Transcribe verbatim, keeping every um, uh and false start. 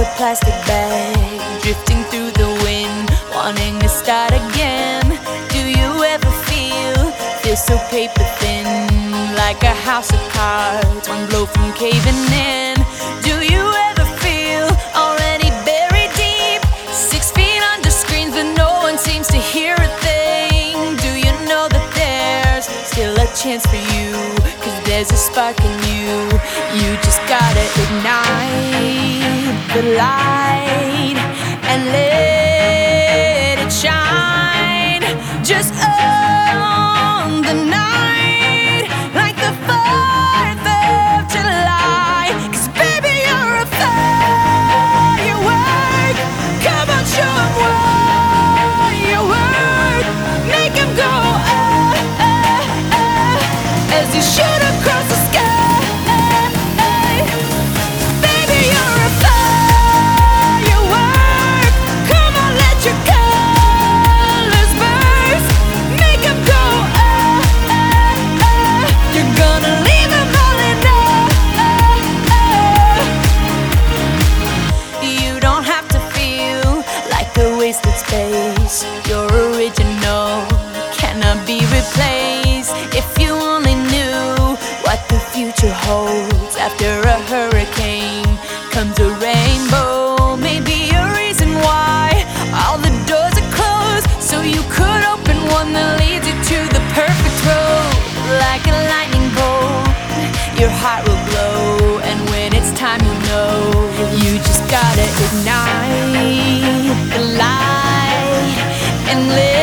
plastic bag, drifting through the wind, wanting to start again. Do you ever feel, feel so paper thin, like a house of cards, one blow from caving in? Do you ever feel already buried deep, six feet under screens but no one seems to hear a thing? Do you know that there's still a chance for you, cause there's a spark in you? You just gotta ignite the light and let it shine. Just own the night like the fourth of July. Cause baby, you're a firework. Come on, show 'em what you work. Make 'em go ah, ah, ah, as you shoot across the sky. Baby, you're a firework. Come on, let your colors burst. Make 'em go ah, ah, ah. You're gonna leave 'em all in awe. You don't have to feel like a wasted space. Your original cannot be replaced. If you only knew what the future holds, after a hurricane comes a rainbow. Maybe a reason why all the doors are closed, so you could open one that leads you to the perfect road. Like a lightning bolt, your heart will glow, and when it's time you'll know. You just gotta ignite the light and live